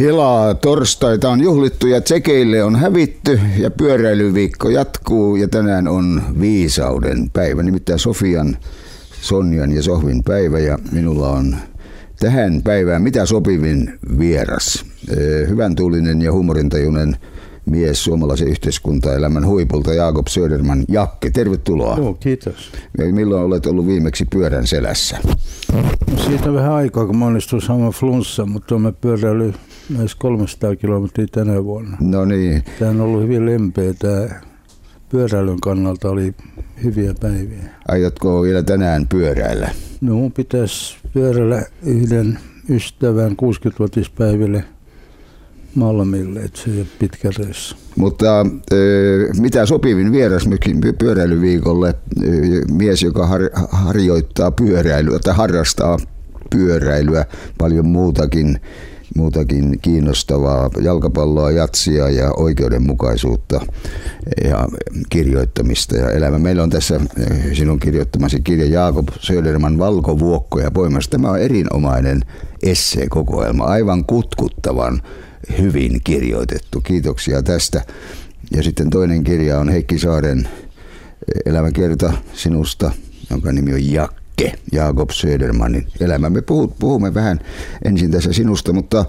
Helaa torstaita on juhlittu ja tsekeille on hävitty ja pyöräilyviikko jatkuu ja tänään on viisauden päivä, nimittäin Sofian, Sonjan ja Sohvin päivä ja minulla on tähän päivään mitä sopivin vieras. Hyvän tuulinen ja huumorintajuinen mies suomalaisen yhteiskuntaelämän huipulta Jakob Söderman. Jakke, tervetuloa. Joo, kiitos. Milloin olet ollut viimeksi pyörän selässä? No siitä on vähän aikaa, kun mä onnistuin saamaan flunssa, mutta mä pyöräillyt näissä 300 kilometriä tänä vuonna. No niin. Tämä on ollut hyvin lempeä. Tämä pyöräilyn kannalta oli hyviä päiviä. Aiotko vielä tänään pyöräillä? No mun pitäisi pyöräillä yhden ystävän 60-vuotispäiville Malmille, että se ei ole pitkä reissu. Mutta mitä sopivin vieras pyöräilyviikolle, mies, joka harjoittaa pyöräilyä tai harrastaa pyöräilyä, paljon muutakin kiinnostavaa, jalkapalloa, jatsia ja oikeudenmukaisuutta ja kirjoittamista ja elämää. Meillä on tässä sinun kirjoittamasi kirja Jakob Söderman Valkovuokkoja poimasta. Tämä on erinomainen esseekokoelma, aivan kutkuttavan hyvin kirjoitettu. Kiitoksia tästä. Ja sitten toinen kirja on Heikki Saaren elämäkerta sinusta, jonka nimi on Jakob Södermanin elämä. Me puhumme vähän ensin tässä sinusta, mutta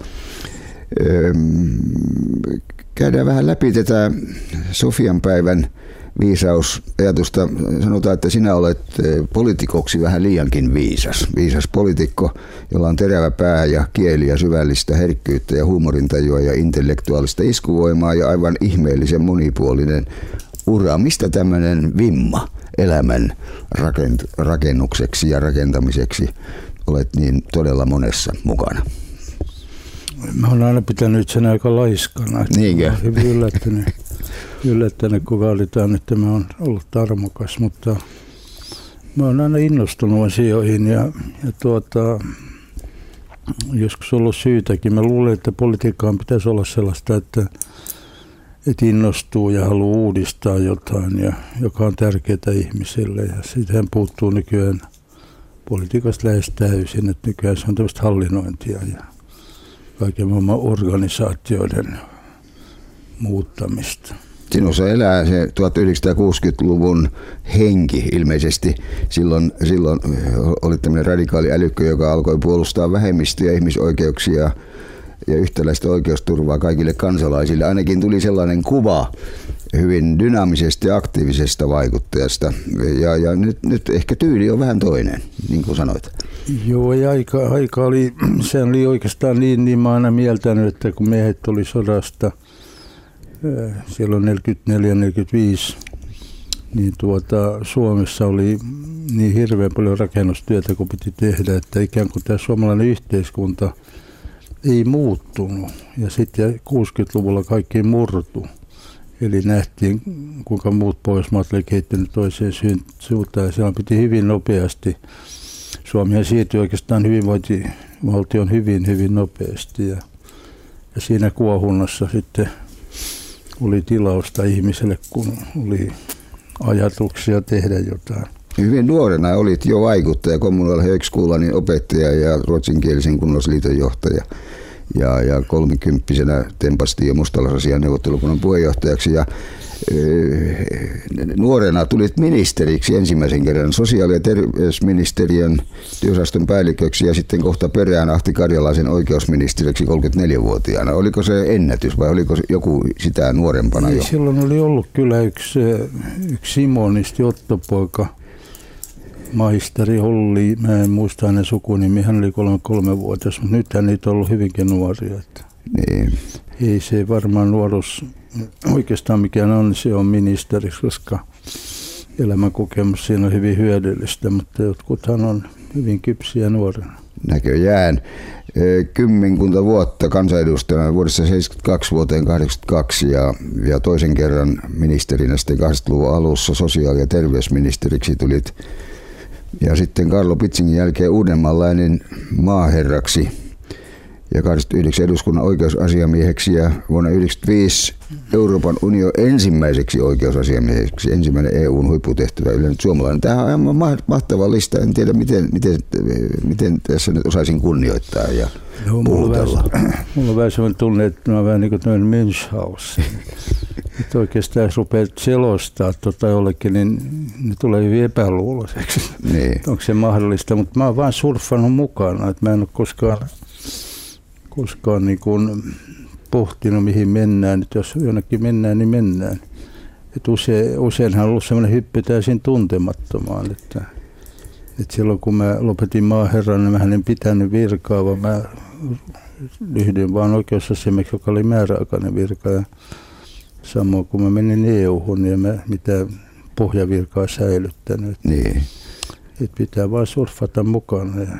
käydään vähän läpi tätä Sofian päivän viisausajatusta. Sanotaan, että sinä olet poliitikoksi vähän liiankin viisas poliitikko, jolla on terävä pää ja kieli ja syvällistä herkkyyttä ja huumorintajua ja intellektuaalista iskuvoimaa ja aivan ihmeellisen monipuolinen ura. Mistä tämmöinen vimma elämän rakennukseksi ja rakentamiseksi olet niin todella monessa mukana? Mä oon aina pitänyt sen aika laiskana. Niinkö? Mä olen hyvin yllättänyt, kun vaaditaan, että mä oon ollut tarmokas, mutta mä oon aina innostunut asioihin ja joskus ollut syytäkin. Mä luulen, että politiikkaan pitäisi olla sellaista, että innostuu ja haluaa uudistaa jotain, joka on tärkeää ihmisille. Ja siitähän puuttuu nykyään politiikasta lähes täysin, että nykyään se on tämmöistä hallinnointia ja kaiken maailman organisaatioiden muuttamista. Sinussa elää se 1960-luvun henki ilmeisesti. Silloin oli tämmöinen radikaali älykkö, joka alkoi puolustaa vähemmistöjä, ihmisoikeuksia ja yhtäläistä oikeusturvaa kaikille kansalaisille. Ainakin tuli sellainen kuva hyvin dynaamisesta ja aktiivisesta vaikuttajasta. Ja nyt ehkä tyyli on vähän toinen, niin kuin sanoit. Joo, ja aika oli, se oli oikeastaan niin mä aina mieltänyt, että kun miehet tuli sodasta, silloin 44-45, niin Suomessa oli niin hirveän paljon rakennustyötä, kun piti tehdä, että ikään kuin tämä suomalainen yhteiskunta ei muuttunut. Ja sitten 60-luvulla kaikki murtu. Eli nähtiin, kuinka muut Pohjoismaat oli kehittynyt toiseen suuntaan. Ja siellä piti hyvin nopeasti. Suomihan siirtyi oikeastaan hyvinvointivaltion hyvin nopeasti. Ja siinä kuohunnassa sitten oli tilausta ihmiselle, kun oli ajatuksia tehdä jotain. Hyvin nuorena olit jo vaikuttaja, kommunaali högskolan opettaja ja ruotsinkielisen kunnallisliiton johtaja. Ja 30-vuotiaana tempastiin jo mustalaisasian neuvottelukunnan puheenjohtajaksi. Ja nuorena tulit ministeriksi ensimmäisen kerran sosiaali- ja terveysministeriön työosaston päälliköksi ja sitten kohta perään Ahti Karjalaisen oikeusministeriksi 34-vuotiaana. Oliko se ennätys vai oliko joku sitä nuorempana jo? Silloin oli ollut kyllä yksi simonisti, Otto-poika, maisteri Olli, mä en muista hänen sukunimi, hän oli 3-vuotias, mutta nythän niitä on ollut hyvinkin nuoria. Niin. Ei se varmaan nuoruus oikeastaan mikään on, se on ministeriksi, koska elämänkokemus siinä on hyvin hyödyllistä, mutta jotkuthan on hyvin kypsiä nuorena. Näköjään. 10 vuotta kansanedustajana vuodesta 72 vuoteen 82 ja toisen kerran ministerinä sitten 80-luvun alussa sosiaali- ja terveysministeriksi tulit. Ja sitten Karlo Pitzingin jälkeen uudenmaalainen maaherraksi. ja 89 eduskunnan oikeusasiamieheksi ja vuonna 1995 Euroopan unionin ensimmäiseksi oikeusasiamieheksi, ensimmäinen EUn huipputehtävä yllänyt suomalainen. Tämä on aivan mahtava lista. En tiedä, miten tässä nyt osaisin kunnioittaa ja puhutella. Mulla on vähän sellainen tunne, että mä oon vähän niin kuin tämmöinen Münchhaus. Että oikeastaan jos rupeat selostaa jollekin, niin ne tulee hyvin epäluuloiseksi. Niin. Onko se mahdollista? Mutta mä oon vaan surffannut mukana. Että mä en ole koskaan niin kuin pohtinut, mihin mennään. Että jos jonnekin mennään, niin mennään. Että useinhan on ollut sellainen hyppy täysin tuntemattomaan. Että silloin kun mä lopetin maaherran, niin mä en pitänyt virkaa, vaan mä lyhdyin vaan oikeusasiamieheksi, joka oli määräaikainen virka. Ja samoin kun mä menin EU-hun, niin mä mitään pohjavirkaa säilyttänyt. Niin. Että pitää vaan surffata mukana ja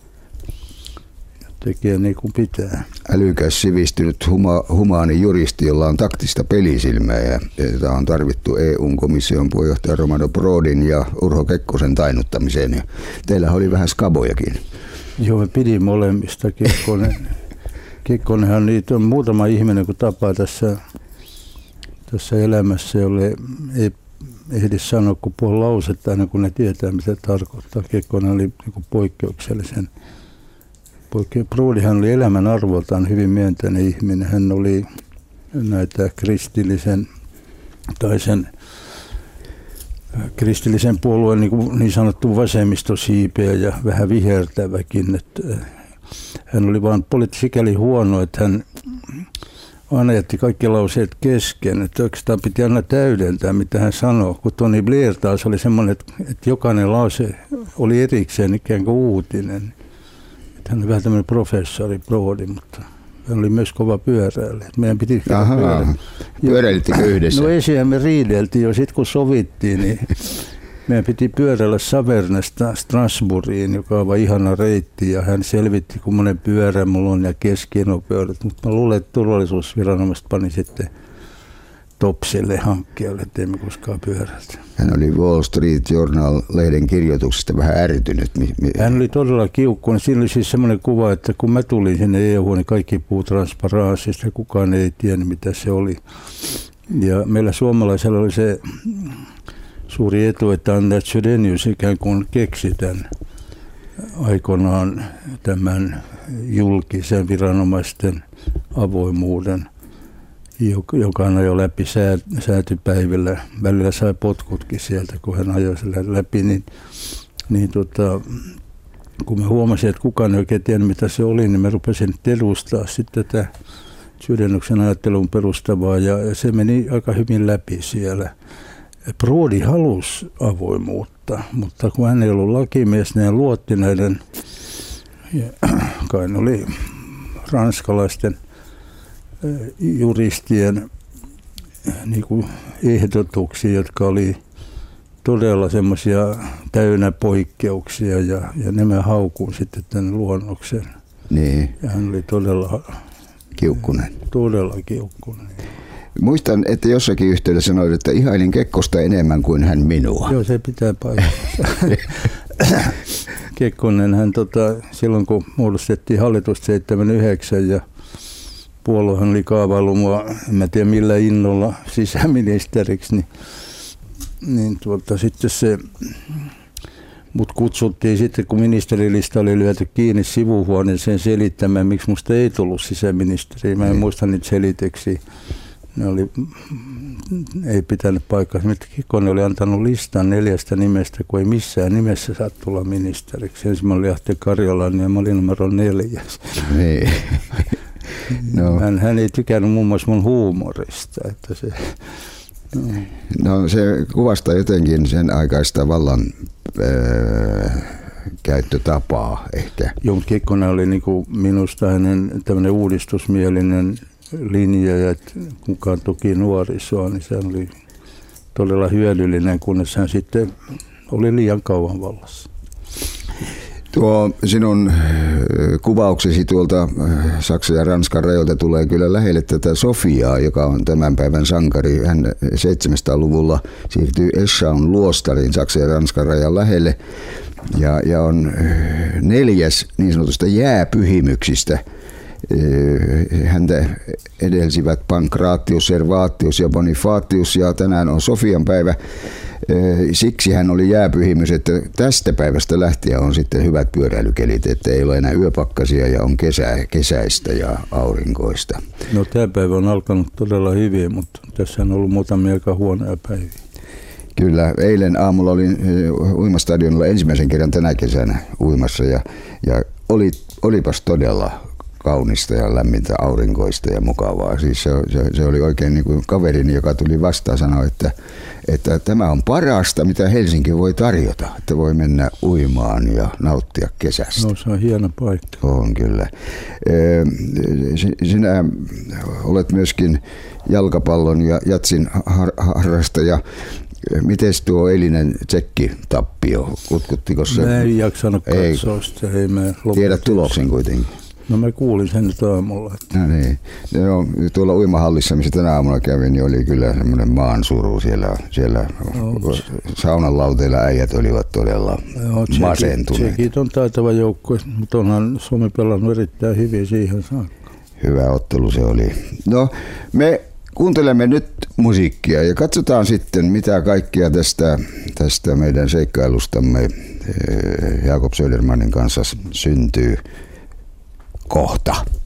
tekee niin kuin pitää. Älykäs, sivistynyt, humaani juristi, jolla on taktista pelisilmää ja jota on tarvittu EU-komission puheenjohtaja Romano Prodin ja Urho Kekkosen tainnuttamiseen. Ja teillä oli vähän skabojakin. Joo, me pidin molemmista. Kekkonenhan niitä on muutama ihminen, kun tapaa tässä elämässä, jolle ei ehdi sanoa kuin puoli lausetta aina, kun ne tietää, mitä tarkoittaa. Kekkonen oli niin poikkeuksellisen. Prodihan oli elämän arvoltaan hyvin myönteinen ihminen. Hän oli näitä kristillisen puolueen niin sanottu vasemmistosiipeä ja vähän vihertäväkin. Että hän oli vaan sikäli huono, että hän aina jätti kaikki lauseet kesken. Että oikeastaan piti aina täydentää, mitä hän sanoi. Kun Tony Blair taas oli semmoinen, että jokainen lause oli erikseen ikään kuin uutinen. Hän oli vähän tämmöinen professori Brody, mutta hän oli myös kova pyöräilijä. Meidän piti pyöräilittekö yhdessä? No ensin me riideltiin jo, sitten kun sovittiin, niin meidän piti pyöräillä Savernesta Strasbourgiin, joka on vaan ihana reitti, ja hän selvitti, kun monen pyörä mulla on ja keskinopeudut, mutta mä luulen, että turvallisuusviranomaiset pani sitten Topsille hankkeelle, ettei me koskaan pyöräiltä. Hän oli Wall Street Journal-lehden kirjoituksesta vähän ärtynyt. Hän oli todella kiukkuinen. Siinä oli siis semmoinen kuva, että kun mä tulin sinne EU, niin kaikki puhuu transparanssista ja kukaan ei tiennyt, mitä se oli. Ja meillä suomalaisella oli se suuri etu, että Anders Chydenius ikään kuin keksi tämän aikoinaan tämän julkisen viranomaisten avoimuuden, joka hän ajoi läpi säätypäivillä. Välillä sai potkutkin sieltä, kun hän ajoi sillä läpi. Kun mä huomasin, että kukaan ei oikein tiennyt, mitä se oli, niin mä rupesin edustaa sitten tätä Chydeniuksen ajattelun perustavaa, ja se meni aika hyvin läpi siellä. Prodi halusi avoimuutta, mutta kun hän ei ollut lakimies, niin hän luotti näiden, kai ne oli ranskalaisten juristien niin kuin ehdotuksia, jotka oli todella semmoisia täynnä poikkeuksia, ja nämä haukuu sitten tämän luonnoksen. Niin. Ja hän oli todella kiukkunen. Todella kiukkunen. Muistan, että jossakin yhteydessä sanoit, että ihailin Kekkosta enemmän kuin hän minua. Joo, se pitää paikkansa. Kekkonen, hän silloin kun muodostettiin hallitus 79 ja puoluehan oli kaavaillut mua, en tiedä millä innolla sisäministeriksi, niin sitten se mut kutsuttiin sitten, kun ministerilista oli lyöty kiinni sivuhuoneeseen selittämään, miksi musta ei tullut sisäministeri. Mä en muista niitä selityksiä. Ei pitänyt paikkaa. Kekkonen oli antanut listan 4 nimestä, kun ei missään nimessä saa tulla ministeriksi. Ensimmäinen oli Ahti Karjalainen ja mä olin numero 4. Niin. No. Hän ei tykännyt muun muassa mun huumorista. Että se, no se kuvastaa jotenkin sen aikaista vallan käyttötapaa ehkä. Joo, mutta Kekkonen oli niinku minusta hänen tämmöinen uudistusmielinen linja, ja kukaan tuki nuorisoa, niin se oli todella hyödyllinen, kunnes hän sitten oli liian kauan vallassa. Tuo sinun kuvauksesi tuolta Saksan ja Ranskan rajoilta tulee kyllä lähelle tätä Sofiaa, joka on tämän päivän sankari. Hän 700-luvulla siirtyi Eschau'n luostariin Saksan ja Ranskan rajan lähelle ja on 4. niin sanotusta jääpyhimyksistä, Häntä edelsivät Pankratius, Servatius ja Bonifatius ja tänään on Sofian päivä. Siksi hän oli jääpyhimys, että tästä päivästä lähtien on sitten hyvät pyöräilykelit, että ei ole enää yöpakkasia ja on kesäistä ja aurinkoista. No tämä päivä on alkanut todella hyvin, mutta tässä on ollut muutamia aika huonoja päiviä. Kyllä, eilen aamulla olin uimastadionilla ensimmäisen kerran tänä kesänä uimassa ja olipas todella kaunista ja lämmintä aurinkoista ja mukavaa. Siis se oli oikein niin kuin kaverini, joka tuli vastaan sanoi, että tämä on parasta, mitä Helsinki voi tarjota, että voi mennä uimaan ja nauttia kesästä. No, se on hieno paikka. On kyllä. Sinä olet myöskin jalkapallon ja jatsin harrastaja. Miten tuo eilinen tsekkitappio? Kutkuttiko se? Mä en jaksanut katsoa sitä. Tiedät tuloksen kuitenkin. No mä kuulin sen nyt aamulla. No niin. No, tuolla uimahallissa, missä tänä aamulla kävin, niin oli kyllä semmoinen maansuru siellä saunan lauteilla äijät olivat todella masentuneet. Tsekit on taitava joukkue, mutta onhan Suomi pelannut erittäin hyvin siihen saakka. Hyvä ottelu se oli. No, me kuuntelemme nyt musiikkia ja katsotaan sitten, mitä kaikkea tästä meidän seikkailustamme Jakob Södermanin kanssa syntyy kohta.